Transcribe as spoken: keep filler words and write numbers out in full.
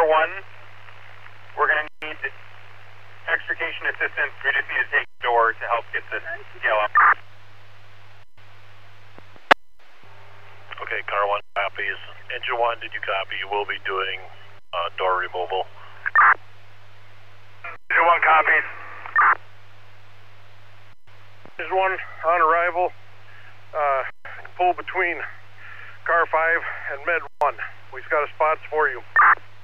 one, we're going to need extrication assistance. We just need to take the door to help get this scale up. Okay, car one copies. Engine one, did you copy? You will be doing uh, door removal. Engine one copies. Engine one on arrival. Uh, pull between car five and med one. We've got a spots for you.